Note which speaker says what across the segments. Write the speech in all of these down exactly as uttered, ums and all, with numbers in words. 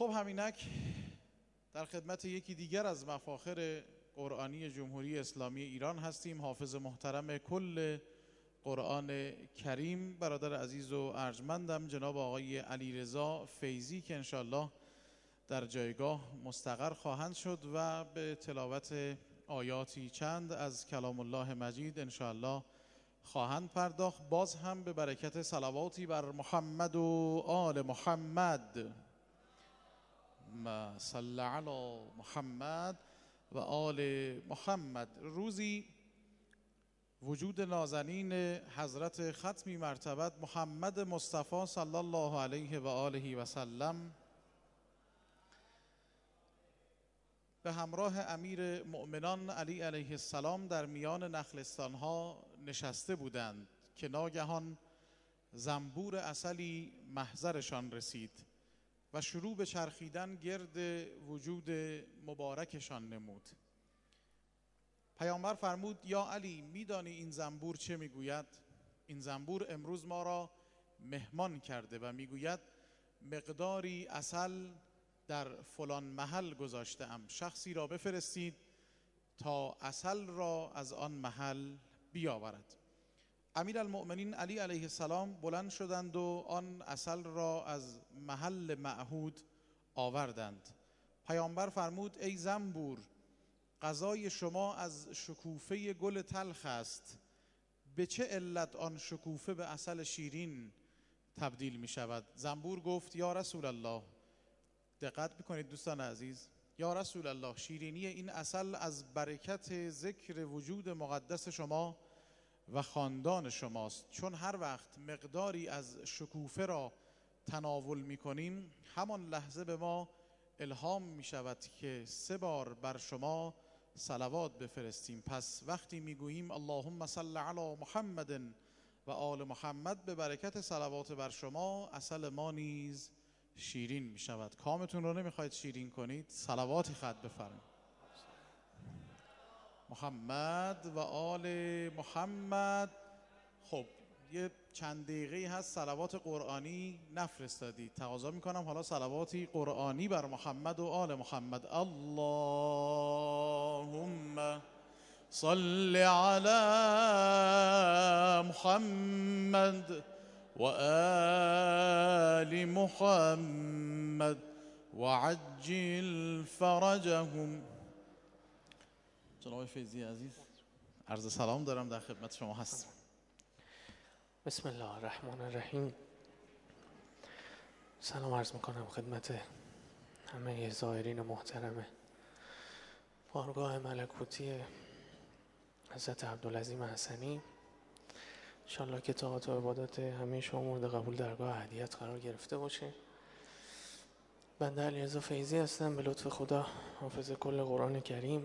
Speaker 1: خب همینک در خدمت یکی دیگر از مفاخر قرآنی جمهوری اسلامی ایران هستیم. حافظ محترم کل قرآن کریم، برادر عزیز و ارجمندم جناب آقای علیرضا فیضی که انشالله در جایگاه مستقر خواهند شد و به تلاوت آیاتی چند از کلام الله مجید انشالله خواهند پرداخت. باز هم به برکت صلواتی بر محمد و آل محمد، ما صل علی محمد و آل محمد. روزی وجود نازنین حضرت ختمی مرتبت محمد مصطفی صلی الله علیه و آله و سلم به همراه امیر مؤمنان علی علیه السلام در میان نخلستانها نشسته بودند که ناگهان زنبور عسلی محضرشان رسید و شروع به چرخیدن گرد وجود مبارکشان نمود. پیامبر فرمود یا علی، میدانی این زنبور چه میگوید؟ این زنبور امروز ما را مهمان کرده و میگوید مقداری عسل در فلان محل گذاشته‌ام، شخصی را بفرستید تا عسل را از آن محل بیاورد. امیرالمؤمنین علی علیه السلام بلند شدند و آن عسل را از محل معهود آوردند. پیامبر فرمود ای زنبور، غذای شما از شکوفه گل تلخ است، به چه علت آن شکوفه به عسل شیرین تبدیل می شود؟ زنبور گفت یا رسول الله، دقت بکنید دوستان عزیز، یا رسول الله، شیرینی این عسل از برکت ذکر وجود مقدس شما و خاندان شماست، چون هر وقت مقداری از شکوفه را تناول می کنیم همان لحظه به ما الهام می شود که سه بار بر شما صلوات بفرستیم. پس وقتی می گوییم اللهم صل علی محمد و آل محمد، به برکت صلوات بر شما عسل ما نیز شیرین می شود. کامتون رو نمیخواید شیرین کنید؟ صلواتی خط بفرمایید. محمد و آل محمد. خب یه چند دقیقه هست صلوات قرآنی نفرستادید، تقاضا میکنم حالا صلواتی قرآنی بر محمد و آل محمد. اللهم صل علی محمد و آل محمد و عجل فرجهم. جناب فیضی عزیز عرض سلام دارم، در خدمت شما هستم.
Speaker 2: بسم الله الرحمن الرحیم. سلام عرض میکنم خدمت همه زائرین محترم بارگاه ملکوتی حضرت عبدالعظیم حسنی. انشالله که طاعات و عبادات همه شما مورد قبول درگاه هدیت قرار گرفته باشه. بنده علیرضا فیضی هستم، به لطف خدا حافظ کل قرآن کریم.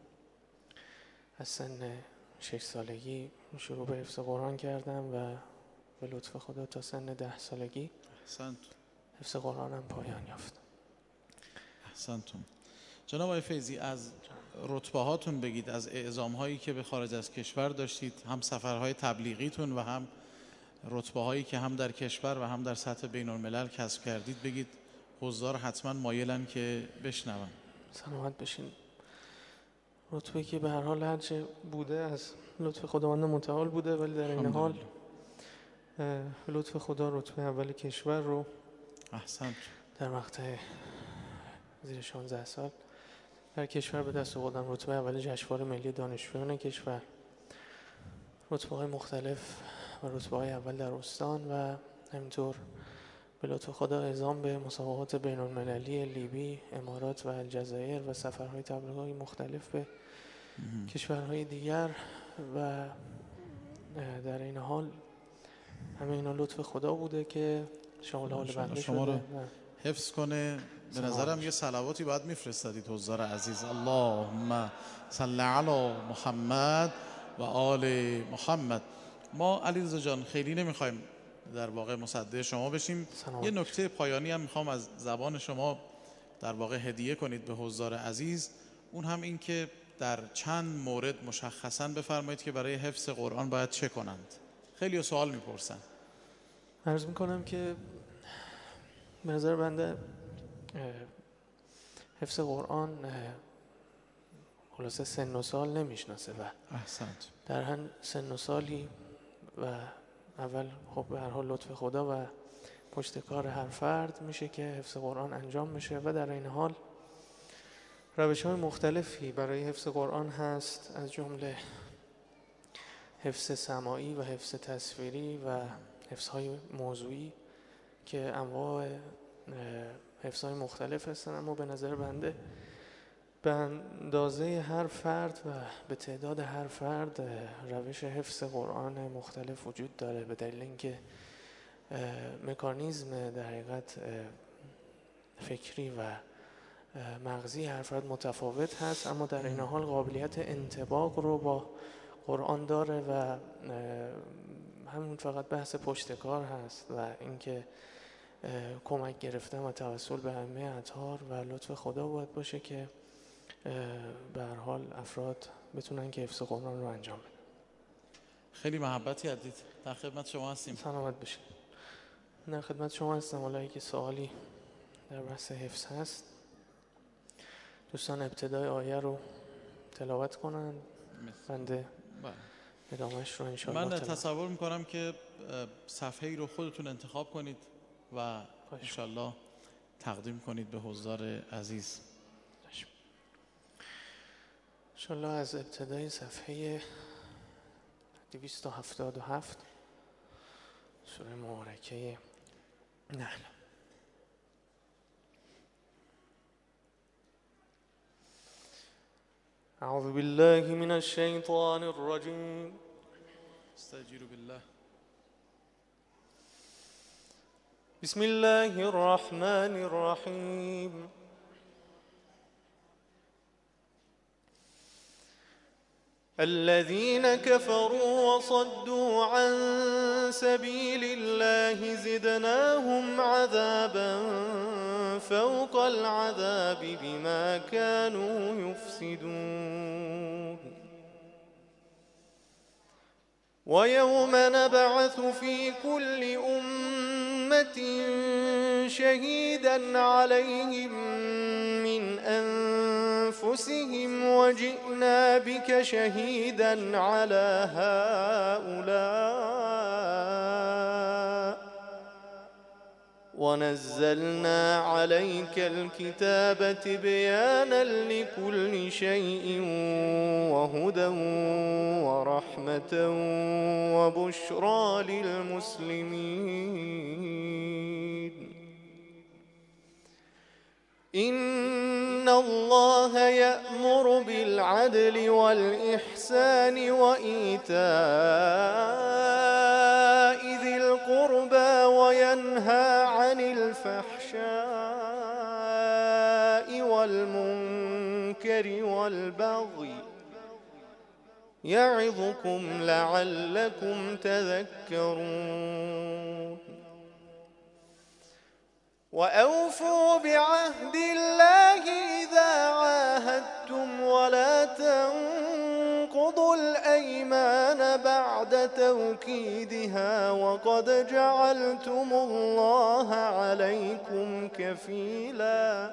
Speaker 2: از سن شش سالگی شروع به حفظ قرآن کردم و به لطف خدا تا سن ده سالگی
Speaker 1: احسنتون
Speaker 2: حفظ قرآنم پایان یافت.
Speaker 1: احسنتون. جناب آقای فیضی از رتبه هاتون بگید، از اعزام هایی که به خارج از کشور داشتید، هم سفرهای تبلیغیتون و هم رتبه هایی که هم در کشور و هم در سطح بین الملل کسب کردید بگید، حضار حتما مایلن که بشنون.
Speaker 2: سلامت بشین. رتبه که به هر حال هرچه بوده از لطف خداوند متعال بوده، ولی در این حال لطف خدا رتبه اول کشور رو
Speaker 1: احسنت
Speaker 2: در مقطع زیر شانزده سال در کشور به دست آوردم. رتبه اول جشنواره ملی دانشجویان کشور، رتبه های مختلف و رتبه های اول در استان و همینطور به لطف خدا اعزام به مسابقات بین المللی لیبی، امارات و الجزایر و سفرهای تبلیغاتی مختلف به کشورهای دیگر. و در این حال همه اینا لطف خدا بوده که شامل حال بنده
Speaker 1: شما
Speaker 2: شده
Speaker 1: رو حفظ کنه. به نظرم یه صلواتی باید میفرستادید حضار عزیز. اللهم صل علی محمد و آل محمد. ما علیرضا جان خیلی نمیخوایم در واقع مصدق شما بشیم.
Speaker 2: سلام.
Speaker 1: یه نکته پایانی هم میخوام از زبان شما در واقع هدیه کنید به حضار عزیز، اون هم این که در چند مورد مشخصاً بفرمایید که برای حفظ قرآن باید چه کنند. خیلی سوال میپرسن.
Speaker 2: عرض میکنم که به نظر بنده حفظ قرآن خلاصه سن و سال نمیشناسه و
Speaker 1: احسنت.
Speaker 2: در هر سن و سالی و اول خب به هر حال لطف خدا و پشت کار هر فرد میشه که حفظ قرآن انجام میشه و در این حال روش های مختلفی برای حفظ قرآن هست، از جمله حفظ سماعی و حفظ تصویری و حفظ های موضوعی که انواع حفظ های مختلف هستن، اما به نظر بنده به اندازه هر فرد و به تعداد هر فرد روش حفظ قرآن مختلف وجود داره، به دلیل اینکه مکانیزم در حقیقت فکری و مغزی هر فرد متفاوت هست، اما در این حال قابلیت انطباق رو با قرآن داره و همون فقط بحث پشتکار هست و اینکه کمک گرفتن و توسل به همه اطهار و لطف خدا باید باشه که به هر حال افراد بتونن که حفظ قرآن رو انجام بدن.
Speaker 1: خیلی محبتی هستید. در خدمت شما هستیم.
Speaker 2: سلامت بشین. در خدمت شما هستم. حالا اگه سوالی در بحث حفظ هست دوستان ابتدای آیه رو تلاوت کنن، بنده ادامهش رو انشاءالله.
Speaker 1: من تصور میکنم که صفحه‌ای رو خودتون انتخاب کنید و انشاءالله تقدیم کنید به حضار عزیز.
Speaker 2: انشاءالله از ابتدای صفحه دویست و هفتاد و هفت سوره مبارکه نحل. اعوذ بالله من الشیطان الرجیم.
Speaker 1: استجیروا بالله.
Speaker 2: بسم الله الرحمن الرحیم. الذين كفروا وصدوا عن سبيل الله زدناهم عذابا فوق العذاب بما كانوا يفسدون. ويوم نبعث في كل أمة شهيدا عليهم من أنفسهم وجئنا بك شهيدا على هؤلاء ونزلنا عليك الكتاب تبيانا لكل شيء وهدى ورحمة وبشرى للمسلمين. إن الله يأمر بالعدل والإحسان وإيتاء ذي القربى وينهى عن الفحشاء والمنكر والبغي يعظكم لعلكم تذكرون. وأوفوا بعهد الله إذا عاهدتم ولا تنقضوا الأيمان بعد توكيدها وقد جعلتم الله عليكم كفيلا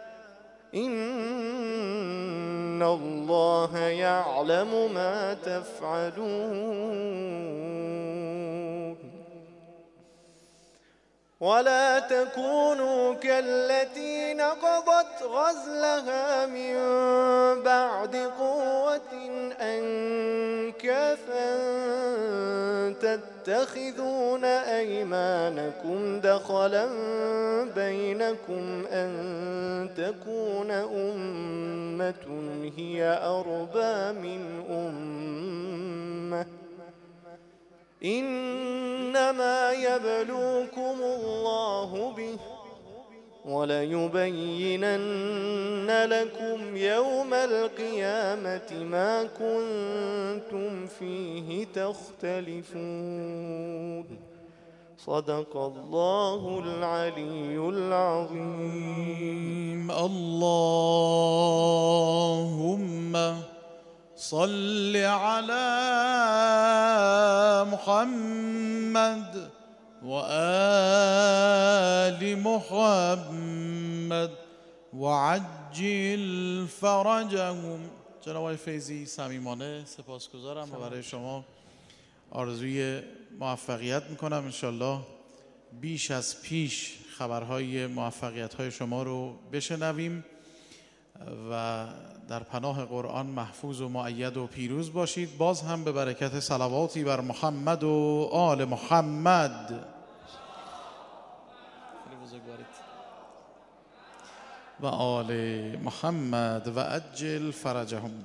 Speaker 2: إن الله يعلم ما تفعلون. ولا تكونوا كالتي نقضت غزلها من بعد قوة أنكاثا تتخذون أيمانكم دخلا بينكم أن تكون أمة هي أربى من أمة إنما يبلوكم الله به وليبينن لكم يوم القيامة ما كنتم فيه تختلفون. صدق الله العلي العظيم.
Speaker 1: اللهم صل على محمد وآل محمد و عجل فرجهم. جناب آقای فیضی صمیمانه سپاسگزارم و برای شما آرزوی موفقیت میکنم. انشالله بیش از پیش خبرهای موفقیت‌های شما رو بشنویم و در پناه قرآن محفوظ و مؤید و پیروز باشید. باز هم به برکت صلواتی بر محمد و آل محمد و آل محمد و عجل فرجهم.